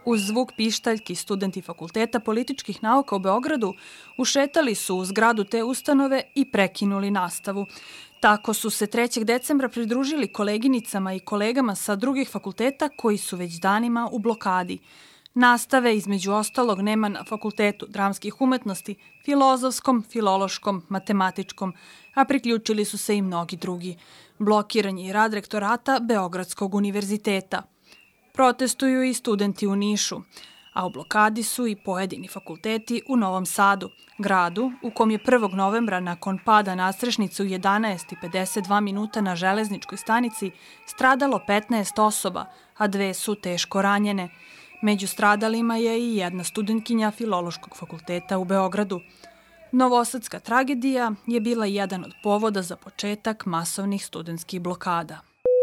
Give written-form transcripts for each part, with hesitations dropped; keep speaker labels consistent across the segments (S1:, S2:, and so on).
S1: Uz zvuk pištaljki studenti Fakulteta političkih nauka u Beogradu ušetali su u zgradu te ustanove i prekinuli nastavu. Tako su se 3. decembra pridružili koleginicama i kolegama sa drugih fakulteta koji su već danima u blokadi. Nastave, između ostalog, nema na Fakultetu dramskih umetnosti, filozofskom, filološkom, matematičkom, a priključili su se i mnogi drugi. Blokiran je i rad rektorata Beogradskog univerziteta. Protestuju i studenti u Nišu, a u blokadi su i pojedini fakulteti u Novom Sadu, gradu u kom je 1. novembra nakon pada nastrešnice u 11:52 minuta na železničkoj stanici stradalo 15 osoba, a 2 su teško ranjene. Među stradalima je i jedna studentkinja Filološkog fakulteta u Beogradu. Novosadska tragedija je bila jedan od povoda za početak masovnih studentskih blokada.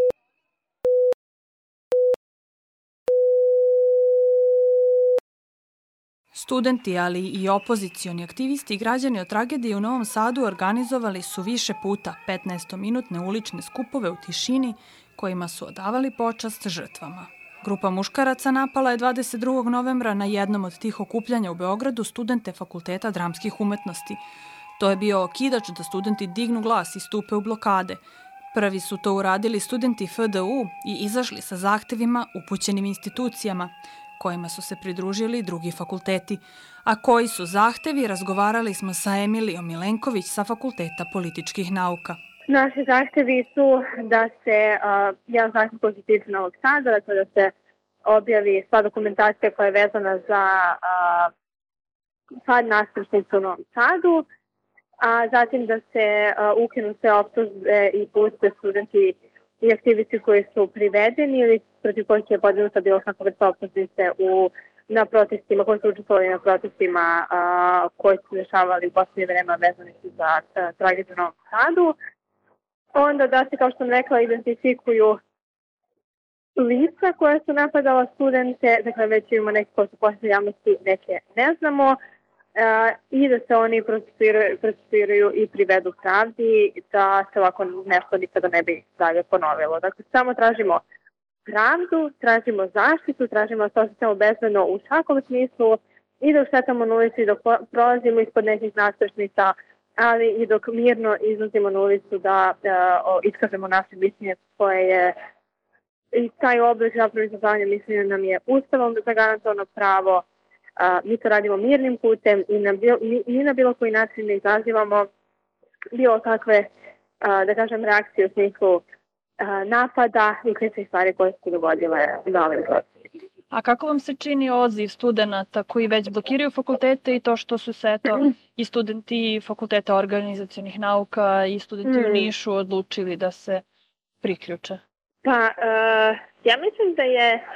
S1: Studenti, ali i opozicioni aktivisti i građani o tragediji u Novom Sadu organizovali su više puta 15-minutne ulične skupove u tišini kojima su odavali počast žrtvama. Grupa muškaraca napala je 22. novembra na jednom od tih okupljanja u Beogradu studente Fakulteta dramskih umetnosti. To je bio okidač da studenti dignu glas i stupe u blokade. Prvi su to uradili studenti FDU i izašli sa zahtevima upućenim institucijama, kojima su se pridružili drugi fakulteti. A koji su zahtevi, razgovarali smo sa Emilijom Milenković sa Fakulteta političkih nauka.
S2: Naši zahtevi su da se jedan zahtev koji se tiče Novog Sada, dakle da se objavi sva dokumentacija koja je vezana za pad nastrešnice u Novom Sadu, a zatim da se ukinu sve optužbe i puste studenti i aktivisti koji su privedeni ili protiv kojih je podignuta bilo kakva vrsta optužnice na protestima, koji su učestvovali na protestima koji su dešavali u poslednje vreme vezani za tragediju u Novom Sadu. Onda da se, kao što sam rekla, identifikuju lica koja su napadala studente, dakle već imamo neke koje su poslije javnosti, neke ne znamo, i da se oni procesuiraju i privedu pravdi, da se ovako nešto nikada ne bi dalje ponovilo. Dakle, samo tražimo pravdu, tražimo zaštitu, tražimo da se osjećamo bezbedno u svakom smislu i da šetamo na ulici, dok prolazimo ispod nekih nastrešnica, ali i dok mirno izlazimo na ulicu da iskažemo naše mišljenje koje je i taj oblik zapravo izražavanja mišljenja nam je ustavom zagarantovano pravo. Mi to radimo mirnim putem i na bilo koji način ne izazivamo bilo kakve, da kažem, reakcije u smislu napada i kričnih stvari koje su dogodile na ovim protestima.
S1: A kako vam se čini odziv studenta koji već blokiraju fakultete i to što su se i studenti Fakulteta organizacionih nauka i studenti u Nišu odlučili da se priključe?
S2: Pa, ja mislim da je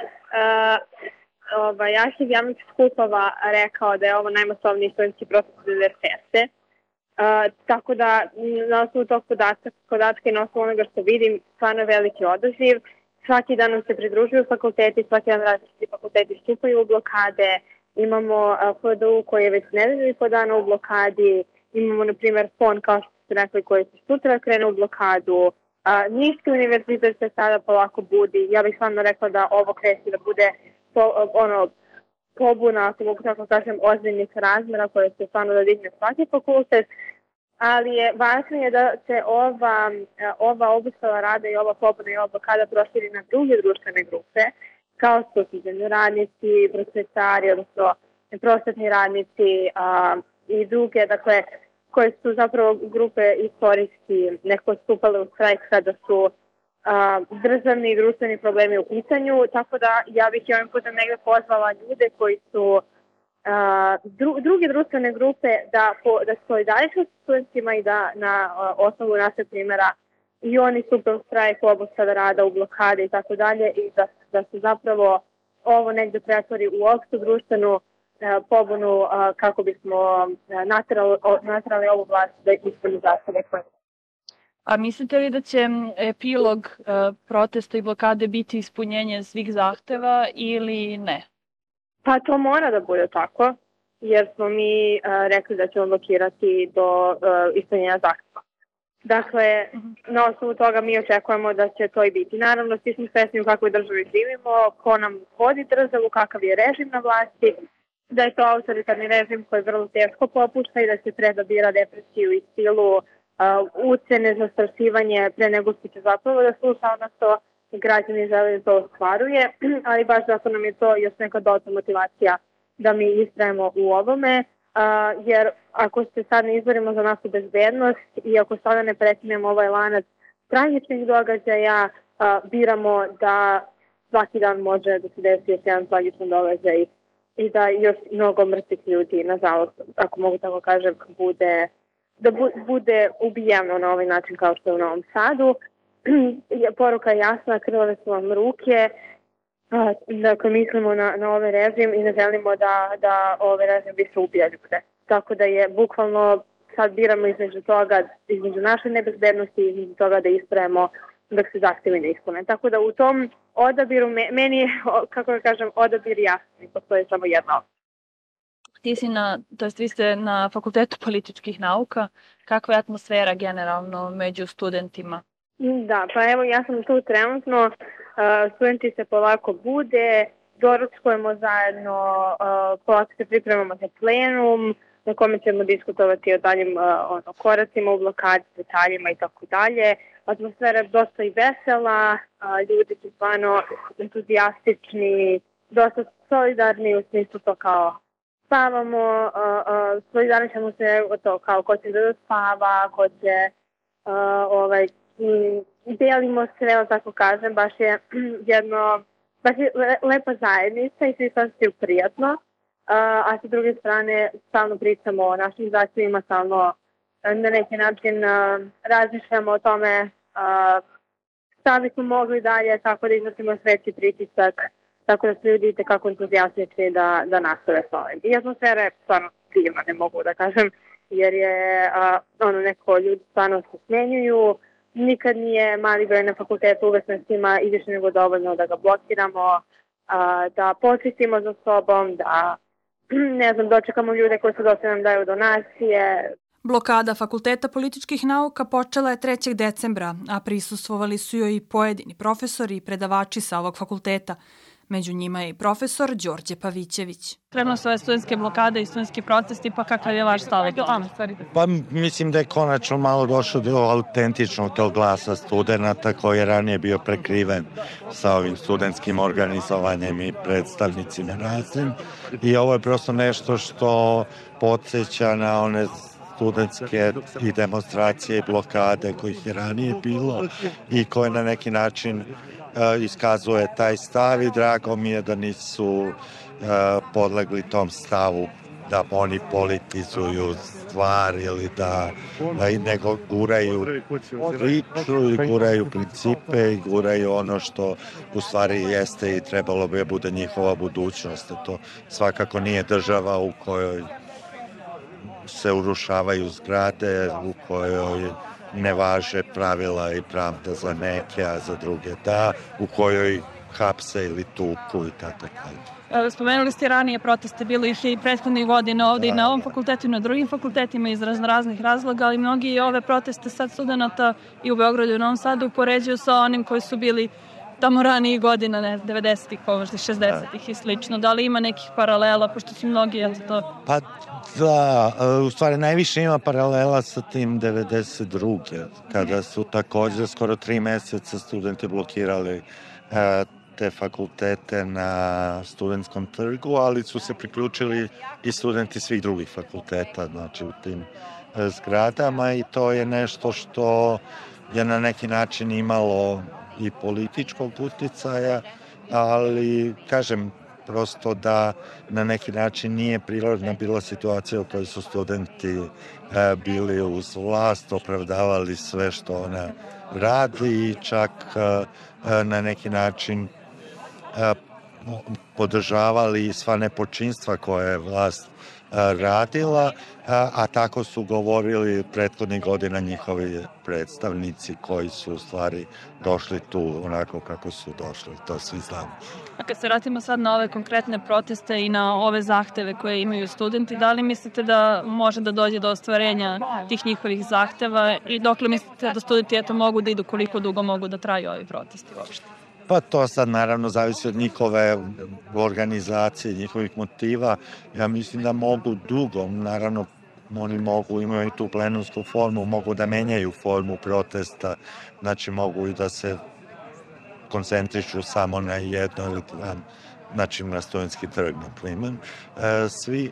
S2: Arhiv javnih skupova rekao da je ovo najmasovniji studentski protest od 1996. Tako da, na osnovu tog podatka i na osnovu onoga što vidim, stvarno veliki odaziv. Svaki dan nam se pridružuju fakulteti, svaki dan različiti fakulteti stupaju u blokade. Imamo FDU koji je već nedelju i po dana u blokadi. Imamo, na primjer, FON, kao što ste rekli, koji se sutra krene u blokadu. Niški univerzitet se sada polako budi. Ja bih stvarno rekla da ovo kreće da bude pobuna, ako mogu tako kažem, ozbiljnih razmera koje se stvarno da digne svaki fakultet, ali je važnije da se ova obustava rada i ova pobuna i ova blokada proširi na druge društvene grupe, kao što su radnici, prosvetari, odnosno prosvetni radnici i druge, dakle, koje su zapravo grupe istorijski neko stupale u štrajk kada su državni i društveni problemi u pitanju, tako da ja bih ovim putem negde pozvala ljude koji su druge društvene grupe da solidarišu sa studentima i da na osnovu našeg primjera i oni stupe u štrajk, obustave rada, u blokade i tako dalje i da se zapravo ovo negde pretvori u opštu društvenu pobunu kako bismo naterali ovu vlast da ispuni zastave koje.
S1: A mislite li da će epilog protesta i blokade biti ispunjenje svih zahteva ili ne?
S2: Pa to mora da bude tako, jer smo mi rekli da ćemo blokirati do ispunjenja zahteva. Dakle, na osnovu toga mi očekujemo da će to i biti. Naravno, svi smo svesni u kakvoj državi živimo, ko nam vodi državu, kakav je režim na vlasti, da je to autoritarni režim koji vrlo teško popušta i da se treba bira depresiju i silu, ucene, zastrašivanje pre nego što će zapravo da sluša ono što građani žele da to ostvaruje, ali baš zato nam je to još neka dodatna motivacija da mi istrajemo u ovome, jer ako se sad ne izborimo za našu bezbednost i ako sada ne prekinemo ovaj lanac tragičnih događaja, biramo da svaki dan može da se desi još jedan tragičan događaj i da još mnogo mrtvih ljudi, nažalost, ako mogu tako kažem, bude ubijeno na ovaj način kao što je u Novom Sadu. Poruka je jasna, krvave su vam ruke, dakle mislimo na ovaj režim i ne želimo da ovaj režim više ubija ljude. Tako da je bukvalno sad biramo između toga, između naše nebezbednosti i između toga da istrajemo dok se zahtevi ne ispune. Tako da u tom odabiru, meni je, kako da kažem, odabir jasni, postoji samo jedna.
S1: Vi ste na Fakultetu političkih nauka. Kakva je atmosfera generalno među studentima?
S2: Da, pa evo ja sam tu trenutno, studenti se polako bude, doručkujemo zajedno, polako se pripremamo za plenum, na kome ćemo diskutovati o daljim koracima u blokadi, detaljima i tako dalje. Atmosfera je dosta i vesela, ljudi su stvarno entuzijastični, dosta solidarni u smislu to kao spavamo, solidarni ćemo se to kao ko će da spava, ko će delimo sve, tako kažem, baš je lepa zajednica i svi se osjećaju prijatno, a sa druge strane stalno pričamo o našim zahtjevima, stalno na neki način razmišljamo o tome šta bismo mogli dalje, tako da iznosimo sveći pritisak, tako da su ljudi kako entuzijasnični da nastave s ovim. I atmosfera je stvarno divna, ne mogu da kažem, jer je neko ljudi stvarno se smenjuju, nikad nije mali broj na fakultetu, uvek nas ima i više nego dovoljno da ga blokiramo, da počistimo za sobom, da dočekamo ljude koji su došli nam daju donacije.
S1: Blokada Fakulteta političkih nauka počela je 3. decembra, a prisustvovali su joj i pojedini profesori i predavači sa ovog fakulteta. Među njima je i profesor Đorđe Pavićević. Krenula su ove studentske blokade i studentski protesti, pa kakav je vaš stav?
S3: Pa mislim da je konačno malo došlo do autentičnog tog glasa studenta koji je ranije bio prekriven sa ovim studentskim organizovanjem i predstavnicima raznim. I ovo je prosto nešto što podsjeća na one studentske i demonstracije i blokade kojih je ranije bilo i koje na neki način iskazuje taj stav i drago mi je da nisu podlegli tom stavu da oni politizuju stvar ili da nego guraju priču i guraju principe i guraju ono što u stvari jeste i trebalo bi bude njihova budućnost. To svakako nije država u kojoj se urušavaju zgrade, u kojoj ne važe pravila i pravda za neke, a za druge da, u kojoj hapse ili tuku i tako.
S1: Spomenuli ste ranije proteste, bilo išli i prethodnih godina ovde i na ovom fakultetu i na drugim fakultetima iz raznih razloga, ali mnogi ove proteste sad studenta i u Beogradu i u Novom Sadu upoređuju sa onim koji su bili tamo ranijih godina, 90-ih, možda 60-ih i slično. Da li ima nekih paralela, pošto su mnogi to...
S3: Pa da, u stvari najviše ima paralela sa tim 92. kada su takođe skoro 3 meseca studenti blokirali te fakultete na Studentskom trgu, ali su se priključili i studenti svih drugih fakulteta, znači u tim zgradama i to je nešto što je na neki način imalo i političkog uticaja, ali kažem prosto da na neki način nije prirodna bila situacija u kojoj su studenti bili uz vlast, opravdavali sve što ona radi i čak na neki način podržavali sva nepočinstva koje je vlast radila, a tako su govorili prethodnih godina njihovi predstavnici koji su u stvari došli tu onako kako su došli, to svi znamo.
S1: A kad se vratimo sad na ove konkretne proteste i na ove zahteve koje imaju studenti, da li mislite da može da dođe do ostvarenja tih njihovih zahteva i dokle mislite da studenti mogu da idu, koliko dugo mogu da traju ovi protesti uopšte?
S3: Pa to sad naravno zavisi od njihove organizacije, njihovih motiva. Ja mislim da mogu dugo, naravno oni imaju i tu plenumsku formu, mogu da menjaju formu protesta, znači mogu i da se koncentrišu samo na jedno ili dva, znači na Studentski trg, na primjer, svi.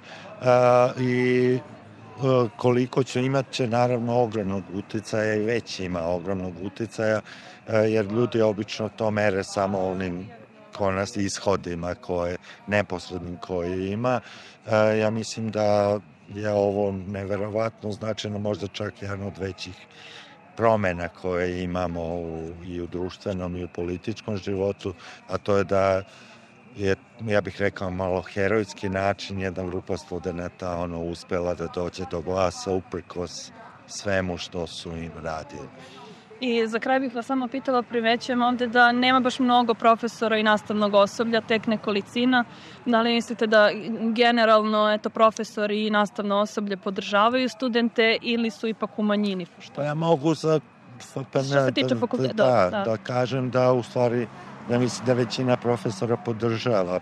S3: I koliko će naravno ogromnog uticaja i već ima ogromnog uticaja, jer ljudi obično to mere samo onim ishodima neposrednim koje ima. Ja mislim da je ovo neverovatno značajno, možda čak jedan od većih promena koje imamo i u društvenom i u političkom životu, a to je da je, ja bih rekao, malo herojski način jedna grupa studenta uspela da dođe do glasa uprkos svemu što su im radili.
S1: I za kraj bih vas samo pitala, primećujem ovde da nema baš mnogo profesora i nastavnog osoblja, tek nekolicina. Da li mislite da generalno profesori i nastavno osoblje podržavaju studente ili su ipak u manjini?
S3: Pa ja mogu što se tiče fakulteta, da kažem da u stvari ja mislim da većina profesora podržava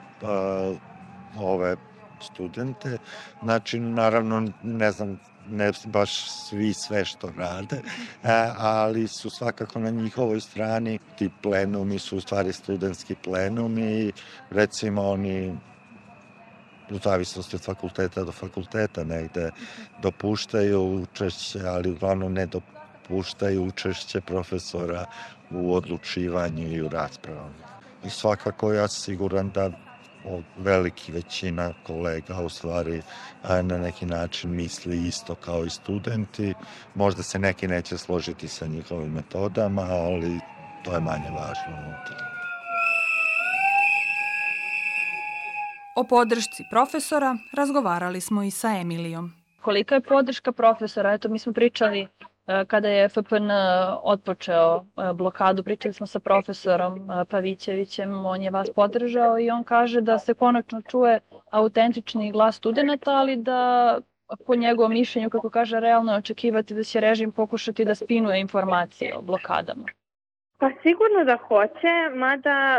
S3: ove studente. Znači, naravno, ne znam, ne baš svi sve što rade, ali su svakako na njihovoj strani. Ti plenumi su u stvari studentski plenumi, recimo oni u zavisnosti od fakulteta do fakulteta negde dopuštaju učešće, ali uglavnom ne dopuštaju učešće profesora u odlučivanju i u raspravama. I svakako ja sam siguran da veliki većina kolega u stvari na neki način misli isto kao i studenti. Možda se neki neće složiti sa njihovim metodama, ali to je manje važno unutra.
S1: O podršci profesora razgovarali smo i sa Emilijom. Kolika je podrška profesora? Eto, mi smo pričali kada je FPN otpočeo blokadu, pričali smo sa profesorom Pavićevićem, on je vas podržao i on kaže da se konačno čuje autentični glas studenta, ali da po njegovom mišljenju, kako kaže, realno je očekivati da će režim pokušati da spinuje informacije o blokadama.
S2: Pa sigurno da hoće, mada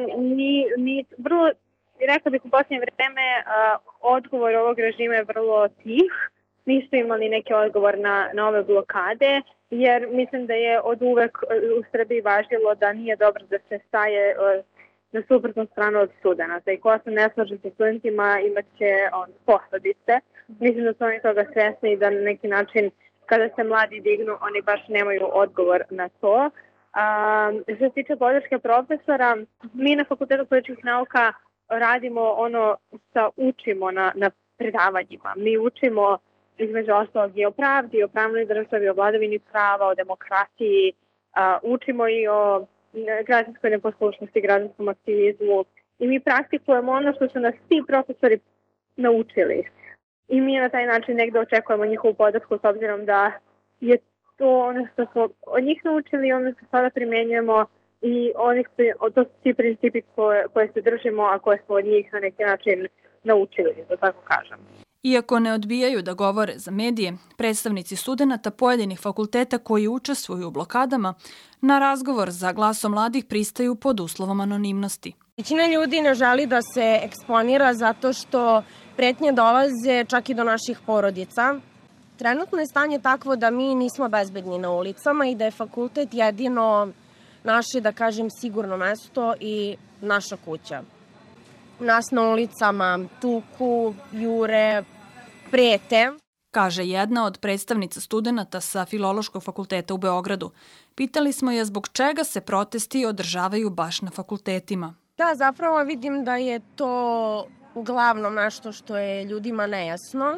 S2: ni vrlo, rekao bih u posljednje vreme, odgovor ovog režima je vrlo tih. Nisu imali neki odgovor na ove blokade, jer mislim da je od uvek u Srbiji važilo da nije dobro da se staje na suprotnu stranu od studenta. I ko se ne slaže sa studentima imat će posledice. Mislim da su oni toga svesni i da na neki način kada se mladi dignu oni baš nemaju odgovor na to. Što se tiče podrške profesora, mi na Fakultetu političkih nauka radimo ono što učimo na predavanjima. Mi učimo između ostalog i o pravdi, i o pravnoj državi, o vladavini prava, o demokratiji, učimo i o građanskoj neposlušnosti, građanskom aktivizmu i mi praktikujemo ono što su nas ti profesori naučili. I mi na taj način negde očekujemo njihovu podršku s obzirom da je to ono što smo od njih naučili i ono što sada primenjujemo i to su ti principi koje se držimo, a koje smo od njih na neki način naučili, da tako kažem.
S1: Iako ne odbijaju da govore za medije, predstavnici studenata pojedinih fakulteta koji učestvuju u blokadama na razgovor za Glasom mladih pristaju pod uslovom anonimnosti.
S4: Većina ljudi ne želi da se eksponira zato što pretnje dolaze čak i do naših porodica. Trenutno je stanje takvo da mi nismo bezbedni na ulicama i da je fakultet jedino naše, da kažem, sigurno mesto i naša kuća. Nas na ulicama tuku, jure, prete.
S1: Kaže jedna od predstavnica studenata sa Filološkog fakulteta u Beogradu. Pitali smo je zbog čega se protesti održavaju baš na fakultetima.
S4: Da, zapravo vidim da je to uglavnom nešto što je ljudima nejasno.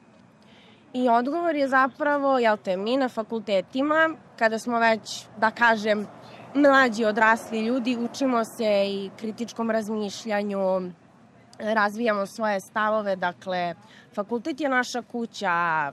S4: I odgovor je zapravo, mi na fakultetima, kada smo već, da kažem, mlađi odrasli ljudi, učimo se i kritičkom razmišljanju, razvijamo svoje stavove. Dakle, fakultet je naša kuća.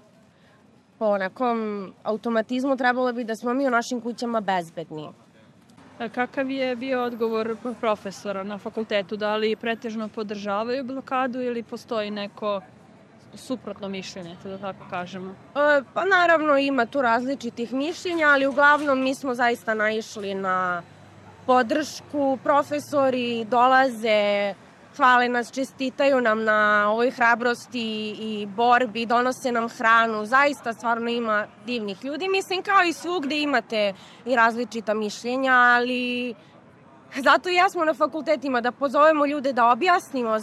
S4: Po nekom automatizmu trebalo bi da smo mi u našim kućama bezbedni.
S1: Kakav je bio odgovor profesora na fakultetu? Da li pretežno podržavaju blokadu ili postoji neko suprotno mišljenje, da tako kažemo?
S4: Pa naravno ima tu različitih mišljenja, ali uglavnom mi smo zaista naišli na podršku. Profesori dolaze, hvale nas, čestitaju nam na ovoj hrabrosti i borbi, donose nam hranu. Zaista stvarno ima divnih ljudi. Mislim, kao i svugde imate i različita mišljenja, ali zato i jesmo na fakultetima, da pozovemo ljude, da objasnimo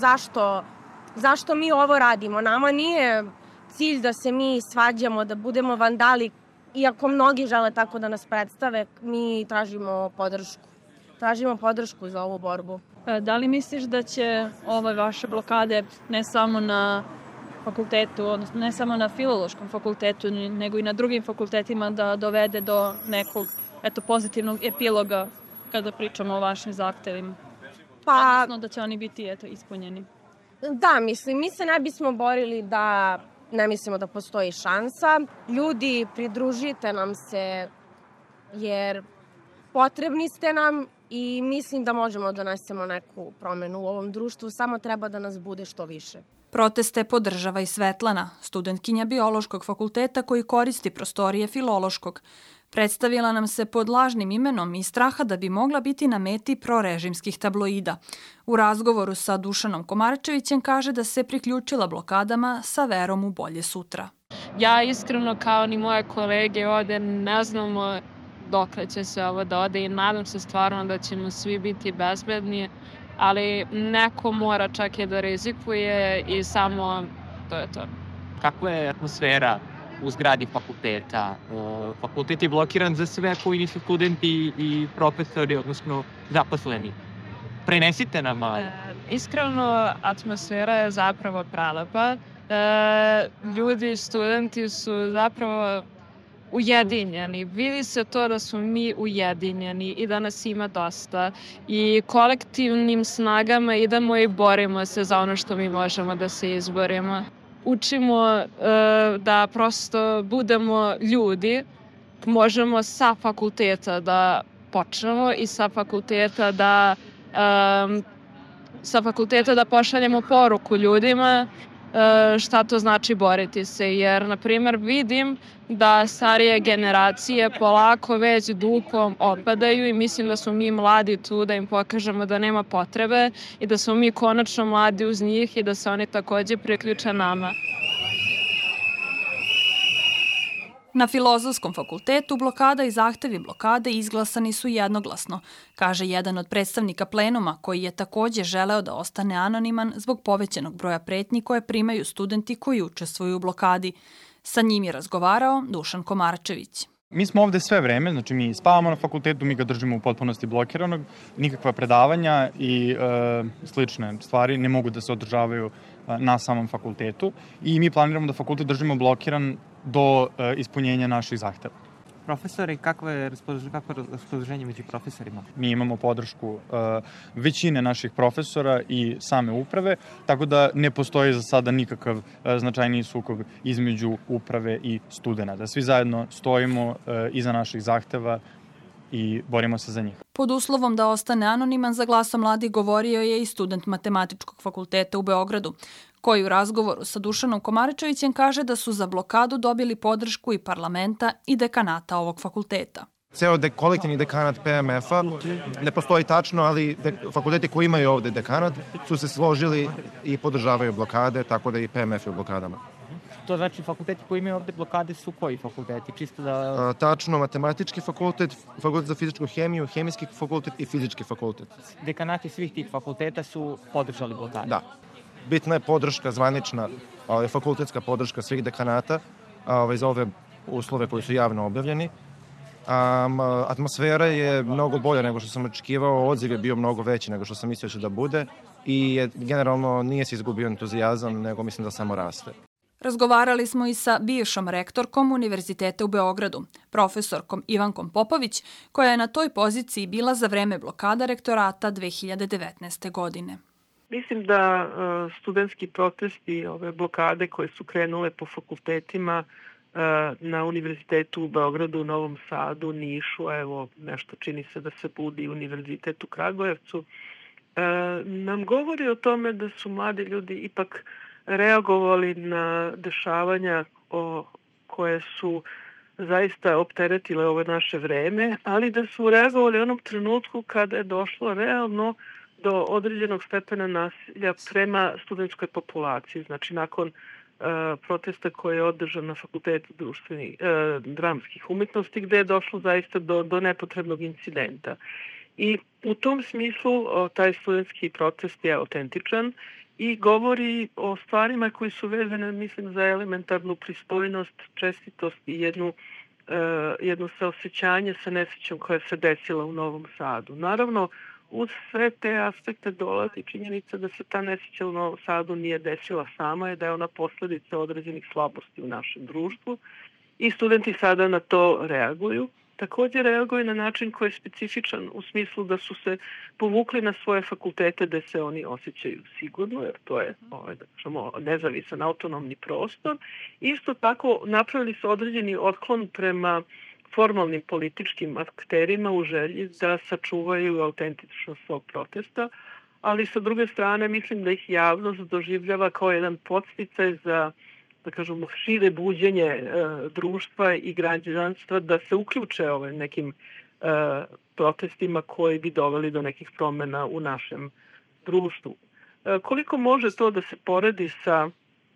S4: zašto mi ovo radimo. Nama nije cilj da se mi svađamo, da budemo vandali, iako mnogi žele tako da nas predstave, mi tražimo podršku. Tražimo podršku za ovu borbu.
S1: Da li misliš da će ove vaše blokade ne samo na fakultetu, odnosno ne samo na Filološkom fakultetu, nego i na drugim fakultetima da dovede do nekog pozitivnog epiloga kada pričamo o vašim zahtevima? Odnosno da će oni biti ispunjeni?
S4: Da, mislim, mi se ne bismo borili da ne mislimo da postoji šansa. Ljudi, pridružite nam se jer potrebni ste nam i mislim da možemo da donesemo neku promenu u ovom društvu, samo treba da nas bude što više.
S1: Proteste podržava i Svetlana, studentkinja Biološkog fakulteta koji koristi prostorije Filološkog. Predstavila nam se pod lažnim imenom iz straha da bi mogla biti na meti prorežimskih tabloida. U razgovoru sa Dušanom Komarčevićem kaže da se priključila blokadama sa verom u bolje sutra.
S5: Ja iskreno kao ni moje kolege ovde ne znamo dokle će se ovo da ode i nadam se stvarno da ćemo svi biti bezbedni, ali neko mora čak i da rizikuje i samo to je to.
S6: Kakva je atmosfera u zgradi fakulteta? Fakultet je blokiran za sve koji nisu studenti i profesori, odnosno zaposleni. Prenesite nam malo.
S5: Iskreno, atmosfera je zapravo prelepa. Ljudi, studenti su zapravo ujedinjeni. Vidi se to da smo mi ujedinjeni i da nas ima dosta. I kolektivnim snagama idemo i borimo se za ono što mi možemo da se izborimo. Učimo da prosto budemo ljudi. Možemo sa fakulteta da počnemo i sa fakulteta da pošaljemo poruku ljudima šta to znači boriti se, jer, na primjer, vidim da starije generacije polako već duhom opadaju i mislim da smo mi mladi tu da im pokažemo da nema potrebe i da smo mi konačno mladi uz njih i da se oni takođe priključe nama.
S1: Na Filozofskom fakultetu blokada i zahtevi blokade izglasani su jednoglasno, kaže jedan od predstavnika plenuma koji je takođe želeo da ostane anoniman zbog povećanog broja pretnji koje primaju studenti koji učestvuju u blokadi. Sa njim je razgovarao Dušan Komarčević.
S7: Mi smo ovde sve vreme, znači mi spavamo na fakultetu, mi ga držimo u potpunosti blokiranog, nikakva predavanja i slične stvari ne mogu da se održavaju na samom fakultetu i mi planiramo da fakultet držimo blokiran do ispunjenja naših zahteva.
S6: Profesori, kakvo je raspoloženje među profesorima?
S7: Mi imamo podršku većine naših profesora i same uprave, tako da ne postoji za sada nikakav značajniji sukob između uprave i studenta. Svi zajedno stojimo iza naših zahteva i borimo se za njih.
S1: Pod uslovom da ostane anoniman, za Glasom mladih govorio je i student Matematičkog fakulteta u Beogradu, koji u razgovoru sa Dušanom Komarčevićem kaže da su za blokadu dobili podršku i parlamenta i dekanata ovog fakulteta.
S8: Ceo kolektivni dekanat PMF-a ne postoji tačno, ali fakulteti koji imaju ovde dekanat su se složili i podržavaju blokade, tako da i PMF je u blokadama.
S6: To znači fakulteti koji imaju ovde blokade su koji fakulteti? Čisto da...
S8: Tačno, Matematički fakultet, Fakultet za fizičku hemiju, Hemijski fakultet i Fizički fakultet.
S6: Dekanati svih tih fakulteta su podržali blokade?
S8: Da. Bitna je podrška zvanična, fakultetska podrška svih dekanata za ove uslove koji su javno objavljeni. Atmosfera je mnogo bolja nego što sam očekivao, odziv je bio mnogo veći nego što sam mislio će da bude i generalno nije se izgubio entuzijazam, nego mislim da samo raste.
S1: Razgovarali smo i sa bivšom rektorkom Univerziteta u Beogradu, profesorkom Ivankom Popović, koja je na toj poziciji bila za vreme blokada rektorata 2019. godine.
S9: Mislim da studentski protesti, ove blokade koje su krenule po fakultetima na Univerzitetu u Beogradu, Novom Sadu, Nišu, evo nešto čini se da se budi Univerzitet u Kragujevcu, nam govori o tome da su mladi ljudi ipak reagovali na dešavanja koje su zaista opteretile ovo naše vreme, ali da su reagovali u onom trenutku kada je došlo realno do određenog stepena nasilja prema studentskoj populaciji. Znači, nakon protesta koji je održan na Fakultetu dramskih umetnosti, gde je došlo zaista do nepotrebnog incidenta. I u tom smislu taj studentski protest je autentičan i govori o stvarima koji su vezane, mislim, za elementarnu pristojnost, čestitost i jedno saosećanje sa nesrećom koja se desila u Novom Sadu. Naravno, uz sve te aspekte dolazi činjenica da se ta nesreća u Novom Sadu nije desila sama i da je ona posledica određenih slabosti u našem društvu i studenti sada na to reaguju. Takođe reaguju na način koji je specifičan u smislu da su se povukli na svoje fakultete gde se oni osjećaju sigurno, jer to je nezavisan autonomni prostor. Isto tako napravili su određeni otklon prema formalnim političkim akterima u želji da sačuvaju autentičnost svog protesta, ali sa druge strane mislim da ih javnost doživljava kao jedan podsticaj za, da kažemo, šire buđenje društva i građanstva da se uključe nekim protestima koji bi doveli do nekih promena u našem društvu. Koliko može to da se poredi sa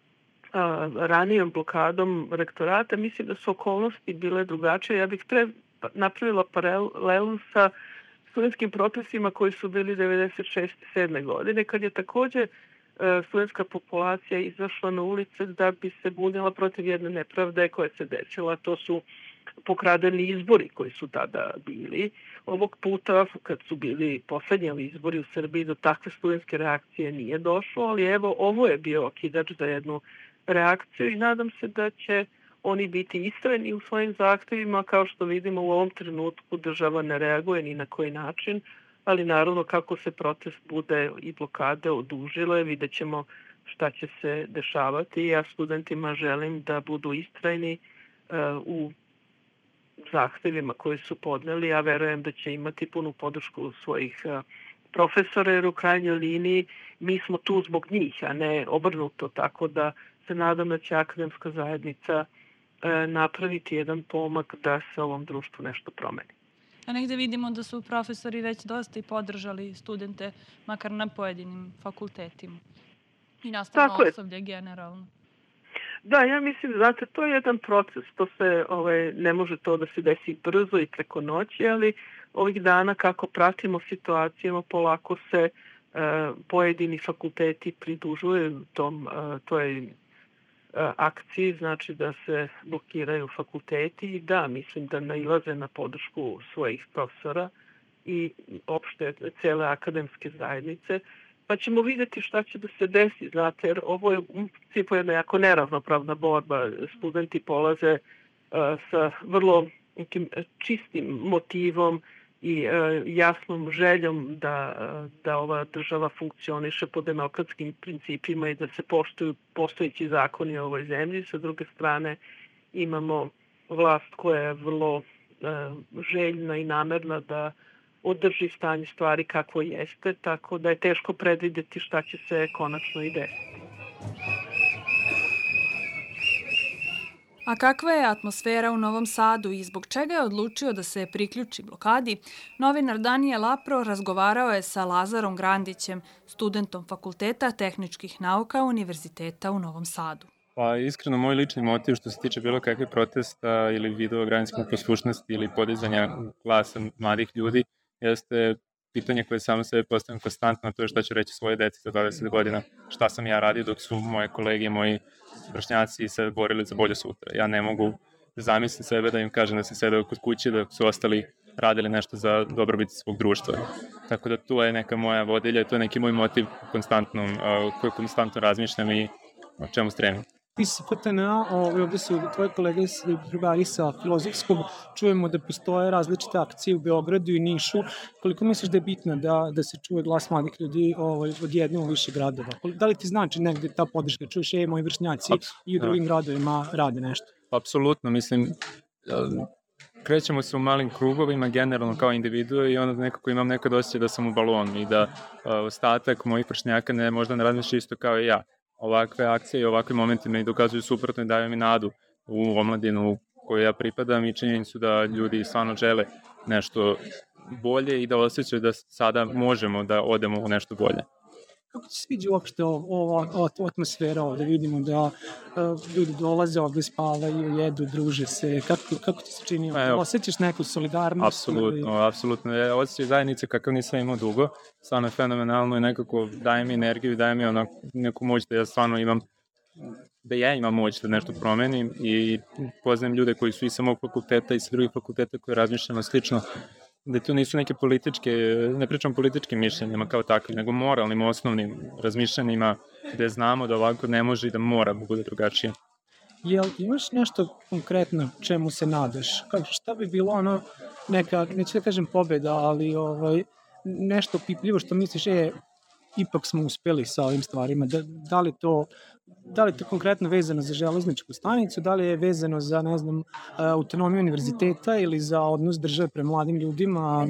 S9: ranijom blokadom rektorata, mislim da su okolnosti bile drugačije. Ja bih napravila paralelu sa studentskim protestima koji su bili 96. 7. godine, kad je takođe studentska populacija izašla na ulice da bi se bunila protiv jedne nepravde koja se desila. To su pokradeni izbori koji su tada bili. Ovog puta, kad su bili poslednji izbori u Srbiji, do takve studentske reakcije nije došlo, ali evo, ovo je bio okidač za jednu reakciju i nadam se da će oni biti istrajni u svojim zahtevima. Kao što vidimo, u ovom trenutku država ne reaguje ni na koji način, ali naravno kako se protest bude i blokade odužile, vidjet ćemo šta će se dešavati. Ja studentima želim da budu istrajni u zahtevima koje su podneli. Ja verujem da će imati punu podršku svojih profesora, jer u krajnjoj liniji mi smo tu zbog njih, a ne obrnuto, tako da se nadam da će akademska zajednica napraviti jedan pomak da se ovom društvu nešto promeni.
S1: A negde vidimo da su profesori već dosta i podržali studente, makar na pojedinim fakultetima. I nastavno osoblje generalno.
S9: Da, ja mislim, znate, to je jedan proces, to se, ne može to da se desi brzo i preko noći, ali ovih dana kako pratimo situacijama, polako se pojedini fakulteti pridružuju toj akciji, znači da se blokiraju fakulteti i da, mislim da nailaze na podršku svojih profesora i opšte cele akademske zajednice, pa ćemo vidjeti šta će da se desi, znate, jer ovo je u principu jedna jako neravnopravna borba. Studenti polaze sa vrlo nekim čistim motivom i jasnom željom da ova država funkcioniše po demokratskim principima i da se poštuju postojeći zakoni u ovoj zemlji. Sa druge strane imamo vlast koja je vrlo željna i namerna da održi stanje stvari kako jeste, tako da je teško predvideti šta će se konačno i desiti.
S1: A kakva je atmosfera u Novom Sadu i zbog čega je odlučio da se priključi blokadi, novinar Danijel Apro razgovarao je sa Lazarom Grandićem, studentom Fakulteta tehničkih nauka Univerziteta u Novom Sadu.
S10: Pa iskreno, moj lični motiv što se tiče bilo kakve protesta ili vidova građanske poslušnosti ili podizanja glasa mladih ljudi jeste pitanje koje samo sebe postavljam konstantno, to je šta ću reći svoje deci za 20 godina, šta sam ja radio dok su moje kolege, moji vršnjaci se borili za bolje sutra. Ja ne mogu zamisliti sebe da im kažem da se sedeo kod kuće, da su ostali radili nešto za dobrobit svog društva. Tako da tu je neka moja vodilja, to je neki moj motiv koji konstantno razmišljam i o čemu stremim.
S11: Ti si FTNA, ovde su tvoje kolege drugari sa Filozofskog, čujemo da postoje različite akcije u Beogradu i Nišu. Koliko misliš da je bitno da se čuje glas mladih ljudi od jedne u više gradova? Da li ti znači negde ta podrška? Čuješ, moji vršnjaci i u drugim gradovima rade nešto?
S10: Apsolutno, mislim, krećemo se u malim krugovima, generalno kao individue i onda nekako imam nekad osjećaj da sam u balonu i da ostatak mojih vršnjaka možda ne razmišlja isto kao i ja. Ovakve akcije i ovakvi momenti me dokazuju suprotno i daju mi nadu u omladinu koju ja pripadam i činjenicu da ljudi stvarno žele nešto bolje i da osjećaju da sada možemo da odemo u nešto bolje.
S11: Kako ti se sviđa uopšte ova atmosfera ovde? Vidimo da ljudi dolaze ovde, spavaju, jedu, druže se. Kako ti se čini? Osjećaš neku solidarnost?
S10: Apsolutno. Osjećaj zajednice kakav nisam imao dugo. Stvarno je fenomenalno i nekako daje mi energiju i daje mi neku moć da ja stvarno imam moć da nešto promenim i poznajem ljude koji su i sa mog fakulteta i sa drugih fakulteta koji razmišljamo slično, da tu nisu neke političke, ne pričam političkim mišljenjima kao takvim, nego moralnim, osnovnim razmišljanjima gde znamo da ovako ne može i da mora da bude drugačije.
S11: Jel imaš nešto konkretno čemu se nadaš? Šta bi bilo neka, neću da kažem pobeda, ali nešto pipljivo što misliš, ipak smo uspeli sa ovim stvarima, da li je to konkretno vezano za železničku stanicu, da li je vezano za, ne znam, autonomiju univerziteta ili za odnos države pre mladim ljudima?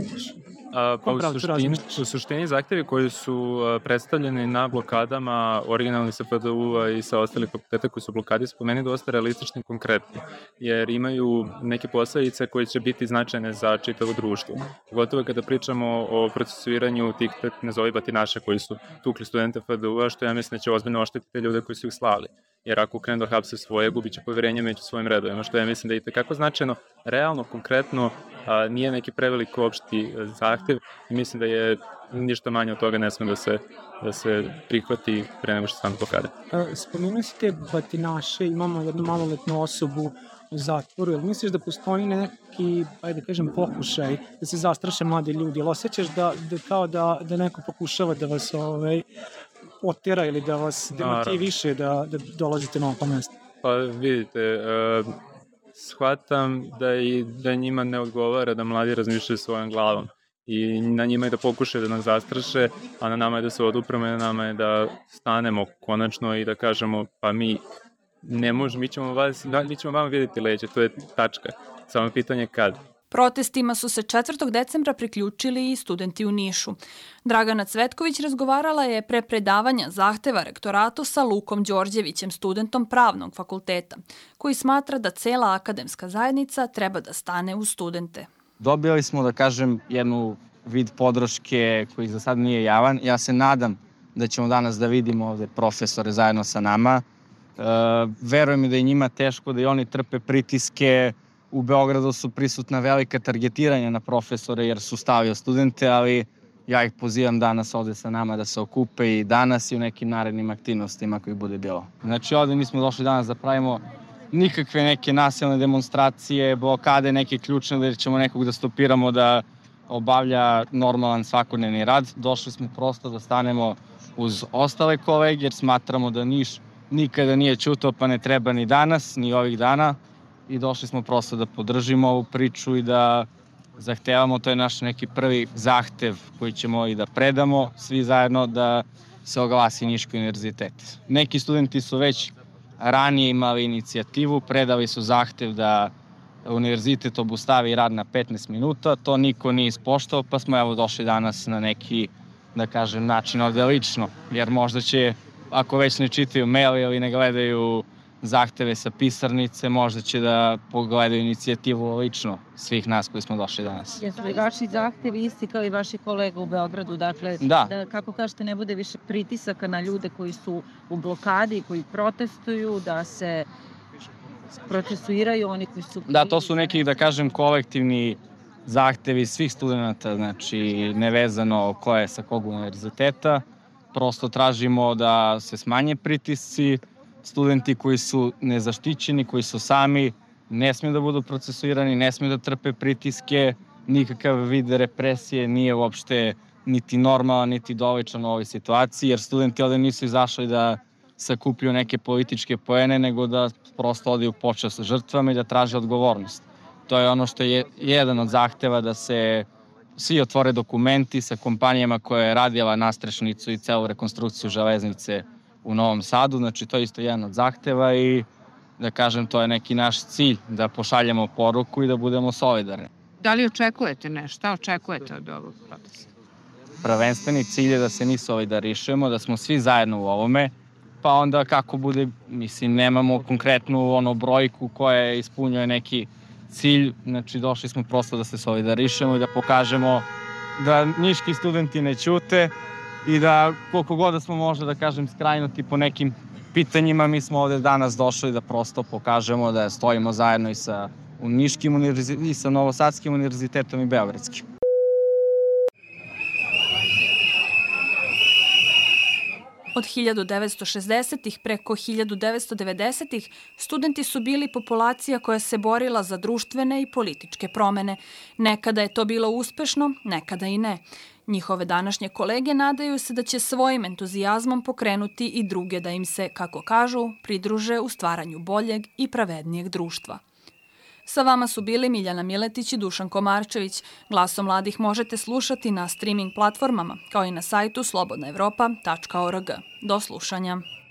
S10: U suštini zahtevi koji su predstavljeni na blokadama originalni sa PDU-a i sa ostalih fakulteta koji su blokadi su po meni dosta realistični i konkretni, jer imaju neke posledice koje će biti značajne za čitavo društvo. Pogotovo kada pričamo o procesuiranju tih nazovi batinaša koji su tukli studente PDU-a, što ja mislim da će ozbiljno oštetiti ljude koji su ih slali. Jer ako krenu da hapse svoje, gubit će poverenje među svojim redovima, što ja mislim da je i tekako značajno, realno, konkretno, nije neki prevelik opšti zahtev i mislim da je ništa manje od toga ne sme da se prihvati pre nego što stanu blokade.
S11: Spomenuo si te batinaše, imamo jednu maloletnu osobu u zatvoru, jel misliš da postoji neki, pokušaj da se zastraše mladi ljudi, jel osjećaš da neko pokušava da vas otera ili da vas demotiviše da dolazite na ovo mesto?
S10: Pa vidite, shvatam da njima ne odgovara da mladi razmišljaju svojom glavom i na njima je da pokušaju da nas zastraše, a na nama je da se odupremo i na nama je da stanemo konačno i da kažemo pa mi ne možemo, mi ćemo vama vidjeti leđe, to je tačka, samo pitanje kad.
S1: Protestima su se 4. decembra priključili i studenti u Nišu. Dragana Cvetković razgovarala je pre predavanja zahteva rektoratu sa Lukom Đorđevićem, studentom Pravnog fakulteta, koji smatra da cela akademska zajednica treba da stane uz studente.
S12: Dobili smo, da kažem, jednu vid podrške koji za sad nije javan. Ja se nadam da ćemo danas da vidimo ovde profesore zajedno sa nama. Verujem da je njima teško, da i oni trpe pritiske. U Beogradu su prisutna velika targetiranja na profesore jer su stavio studente, ali ja ih pozivam danas ovde sa nama da se okupe i danas i u nekim narednim aktivnostima koji bude bilo. Znači ovde nismo došli danas da pravimo nikakve neke nasilne demonstracije, blokade, neke ključne da ćemo nekog da stopiramo da obavlja normalan svakodnevni rad. Došli smo prosto da stanemo uz ostale kolege jer smatramo da Niš nikada nije ćutao pa ne treba ni danas, ni ovih dana. I došli smo prosto da podržimo ovu priču i da zahtevamo, to je naš neki prvi zahtev koji ćemo i da predamo svi zajedno da se oglasi Niški univerzitet. Neki studenti su već ranije imali inicijativu, predali su zahtev da univerzitet obustavi rad na 15 minuta, to niko nije ispoštao, pa smo evo došli danas na neki, da kažem, način ovde lično, jer možda će, ako već ne čitaju mail ili ne gledaju zahteve sa pisarnice, možda će da pogledaju inicijativu lično svih nas koji smo došli danas.
S13: Jesu li vaši zahtevi isti kao i vaši kolega u Beogradu? Dakle,
S12: da,
S13: kako kažete, ne bude više pritisaka na ljude koji su u blokadi, koji protestuju, da se procesuiraju oni koji su...
S12: Da, to su neki, da kažem, kolektivni zahtevi svih studenta, znači nevezano ko je sa kog univerziteta. Prosto tražimo da se smanje pritisci, studenti koji su nezaštićeni, koji su sami, ne smiju da budu procesuirani, ne smiju da trpe pritiske, nikakav vid represije nije uopšte niti normalan, niti doličan u ovoj situaciji, jer studenti ovde nisu izašli da sakupljuju neke političke poene, nego da prosto odaju počast žrtvama i da traže odgovornost. To je ono što je jedan od zahteva, da se svi otvore dokumenti sa kompanijama koja je radila nastrešnicu i celu rekonstrukciju železnice u Novom Sadu. Znači, to je isto jedan od zahteva i da kažem, to je neki naš cilj, da pošaljemo poruku i da budemo solidarni.
S14: Da li očekujete nešto? Šta očekujete od ovog protesta?
S12: Prvenstveni cilj je da se mi solidarišemo, da smo svi zajedno u ovome, pa onda kako bude, mislim, nemamo konkretnu brojku koja ispunjuje neki cilj, znači došli smo prosto da se solidarišemo i da pokažemo da niški studenti ne ćute i da koliko god da smo možda, da kažem, skrajnuti po nekim pitanjima, mi smo ovde danas došli da prosto pokažemo da stojimo zajedno i sa Niškim univerzitetom i sa Novosadskim univerzitetom i Beogradskim.
S1: Od 1960-ih preko 1990-ih studenti su bili populacija koja se borila za društvene i političke promene. Nekada je to bilo uspešno, nekada i ne. Njihove današnje kolege nadaju se da će svojim entuzijazmom pokrenuti i druge da im se, kako kažu, pridruže u stvaranju boljeg i pravednijeg društva. Sa vama su bili Miljana Miletić i Dušan Komarčević. Glaso mladih možete slušati na streaming platformama, kao i na sajtu slobodnaevropa.org. Do slušanja.